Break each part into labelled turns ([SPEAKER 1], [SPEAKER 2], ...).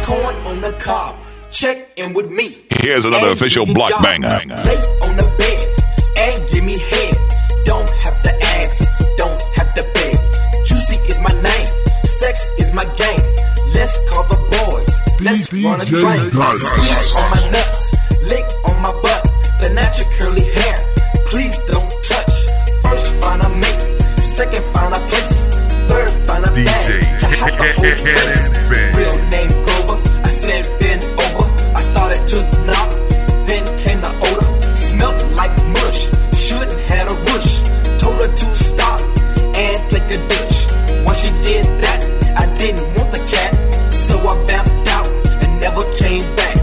[SPEAKER 1] corn on the cob. Check in with me.
[SPEAKER 2] Here's another official block banger.
[SPEAKER 1] Lay on the bed and give me head. Don't have to ask, don't have to beg. Juicy is my name, sex is my game. Let's call the boys, let's run a train. Squeeze on my nuts, lick on my butt. The natural curly hair, please don't touch. First find a mate, second find a place, third find a bag to hide the whole place. Real name Grover, I said bend over. I started to knock, then came the odor. Smelled like mush, shouldn't had a rush. Told her to stop and take a douche. Once she did that, I didn't want the cat, so I vamped out and never came back.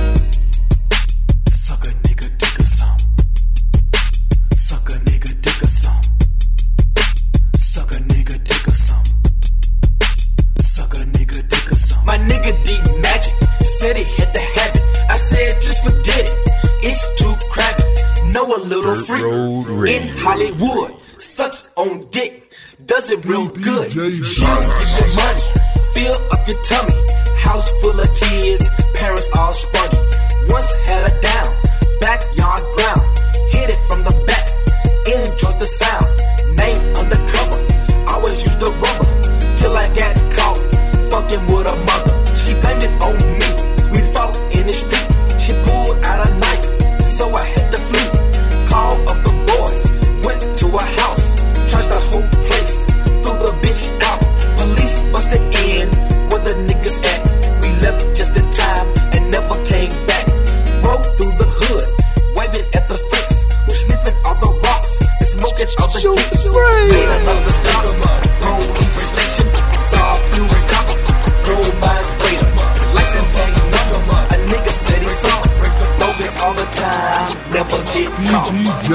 [SPEAKER 1] Suck a nigga, dick or some. Suck a nigga, dick or some. Suck a nigga, dick or some. Suck a nigga, dick or some. My nigga D Magic said he had to have it. I said just forget it, it's too crabby. Know a little freak in Hollywood, sucks on dick, does it real good. She'll give you money, fill up your tummy. House full of kids, parents all spruggy. Once had her down, backyard ground. Hit it from the back, enjoyed the sound. Name undercover, always used the rubber. Till I got caught, fucking with her mother. She blamed it on me, we fought in the street. She pulled out a knife, so I had to flee. Called up the boys, went to her house. Trashed the whole place, threw the bitch out. Police busted in, where the niggas at. We left just in time and never came back. Broke through the hood, waving at the freaks who sniffing all the rocks and smoking all the geeks. Made another stop, police station. Saw a few cops, drove by a sprayer. License tags number, a nigga said he saw. Bogus all the time, never get caught.